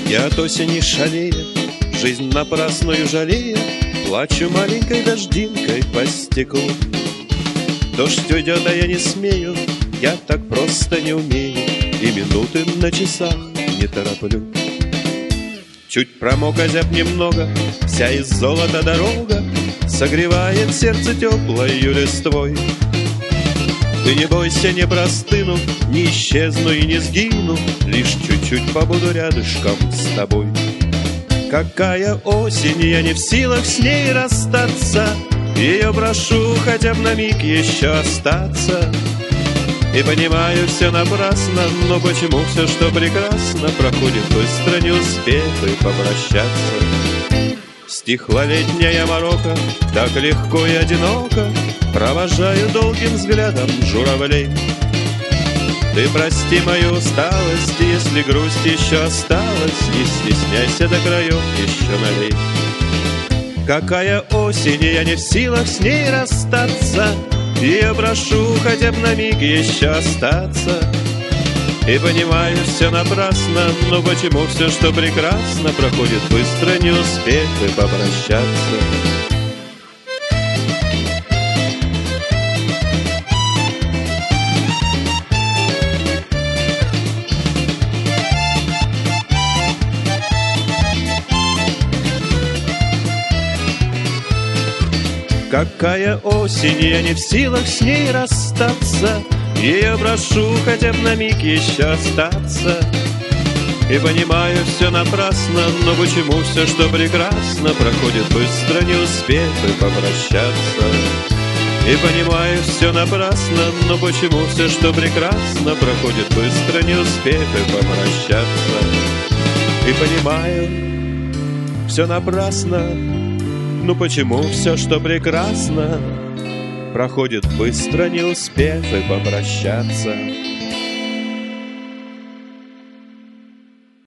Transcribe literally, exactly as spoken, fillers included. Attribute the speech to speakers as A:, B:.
A: Я от осени шалея, жизнь напрасную жалея, плачу маленькой дождинкой по стеклу. Дождь уйдет, а я не смею, я так просто не умею, и минуты на часах не тороплю. Чуть промок, озяб немного, вся из золота дорога согревает сердце теплою листвой. Ты не бойся, не простыну, не исчезну и не сгину, лишь чуть-чуть побуду рядышком с тобой. Какая осень, я не в силах с ней расстаться, ее прошу хотя бы на миг еще остаться. И понимаю, все напрасно, но почему все, что прекрасно, проходит быстро, не успев и попрощаться. Стихла летняя морока, так легко и одиноко провожаю долгим взглядом журавлей. Ты прости мою усталость, если грусть еще осталась, не стесняйся, до краев еще налей. Какая осень, я не в силах с ней расстаться, и я прошу хотя бы на миг еще остаться. И понимаю, все напрасно, но почему все, что прекрасно, проходит быстро, не успев и попрощаться. Какая осень, я не в силах с ней расстаться, и я прошу хотя бы на миг еще остаться. И понимаю, все напрасно, но почему все, что прекрасно, проходит быстро, не успев и попрощаться. И понимаю, все напрасно, но почему все, что прекрасно, проходит быстро, не успев и попрощаться. И понимаю, все напрасно, ну почему все, что прекрасно, проходит быстро, не успев и попрощаться.